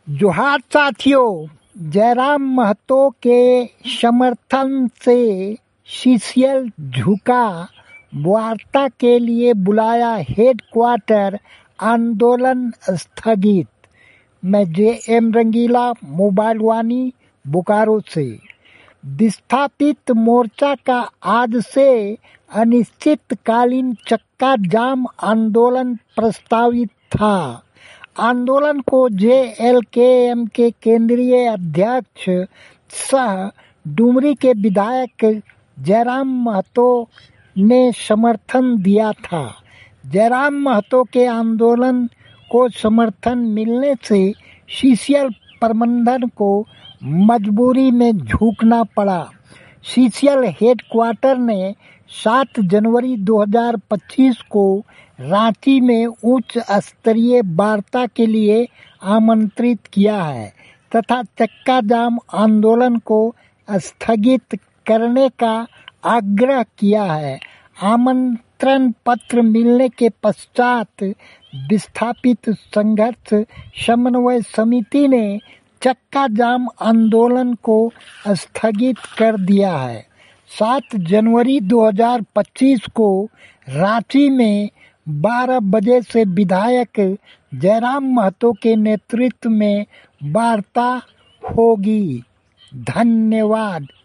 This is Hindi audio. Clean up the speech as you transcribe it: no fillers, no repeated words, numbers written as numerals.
जोहार साथियों, जयराम महतो के समर्थन से सीसीएल झुका, वार्ता के लिए बुलाया हेडक्वार्टर, आंदोलन स्थगित। मैं जे.एम. रंगीला, मोबाइल वाणी, बोकारो से। विस्थापित मोर्चा का आज से अनिश्चितकालीन चक्का जाम आंदोलन प्रस्तावित था। आंदोलन को जेएलकेएम के केंद्रीय अध्यक्ष सह डुमरी के विधायक जयराम महतो ने समर्थन दिया था। जयराम महतो के आंदोलन को समर्थन मिलने से सीसीएल प्रबंधन को मजबूरी में झुकना पड़ा। सीसीएल हेडक्वार्टर ने 7 जनवरी 2025 को रांची में उच्च स्तरीय वार्ता के लिए आमंत्रित किया है तथा चक्का जाम आंदोलन को स्थगित करने का आग्रह किया है। आमंत्रण पत्र मिलने के पश्चात विस्थापित संघर्ष समन्वय समिति ने चक्का जाम आंदोलन को स्थगित कर दिया है। 7 जनवरी 2025 को रांची में 12 बजे से विधायक जयराम महतो के नेतृत्व में वार्ता होगी। धन्यवाद।